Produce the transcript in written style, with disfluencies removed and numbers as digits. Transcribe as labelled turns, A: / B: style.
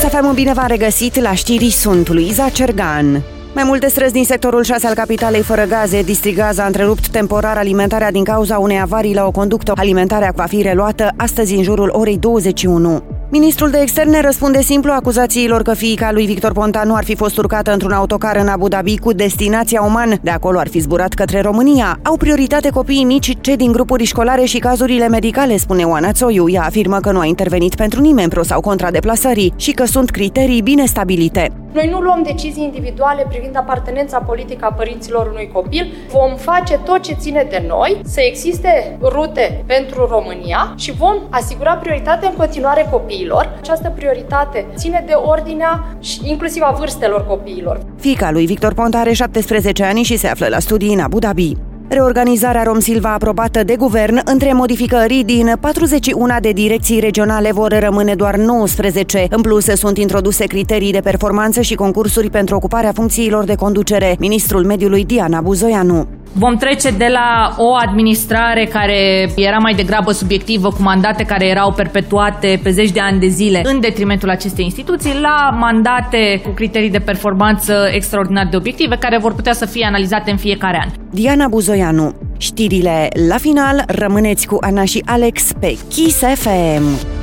A: FM, bine v-am regăsit, la știri sunt Luiza Cergan. Mai multe străzi din sectorul 6 al capitalei fără gaze. Distrigaza a întrerupt temporar alimentarea din cauza unei avarii la o conductă. Alimentarea va fi reluată astăzi în jurul orei 21. Ministrul de Externe răspunde simplu acuzațiilor că fiica lui Victor Ponta nu ar fi fost urcată într-un autocar în Abu Dhabi cu destinația Oman. De acolo ar fi zburat către România. Au prioritate copiii mici, cei din grupuri școlare și cazurile medicale, spune Oana Țoiu. Ea afirmă că nu a intervenit pentru nimeni pro sau contra deplasării și că sunt criterii bine stabilite.
B: Noi nu luăm decizii individuale privind apartenența politică a părinților unui copil. Vom face tot ce ține de noi, să existe rute pentru România și vom asigura prioritate în continuare copiilor. Această prioritate ține de ordinea și inclusiv a vârstelor copiilor.
A: Fiica lui Victor Ponta are 17 ani și se află la studii în Abu Dhabi. Reorganizarea Romsilva aprobată de guvern, între modificări din 41 de direcții regionale vor rămâne doar 19. În plus, sunt introduse criterii de performanță și concursuri pentru ocuparea funcțiilor de conducere. Ministrul Mediului Diana Buzoianu.
C: Vom trece de la o administrare care era mai degrabă subiectivă, cu mandate care erau perpetuate pe zeci de ani de zile în detrimentul acestei instituții, la mandate cu criterii de performanță extraordinar de obiective, care vor putea să fie analizate în fiecare an.
A: Diana Buzoianu. Știrile la final, rămâneți cu Ana și Alex pe Kiss FM.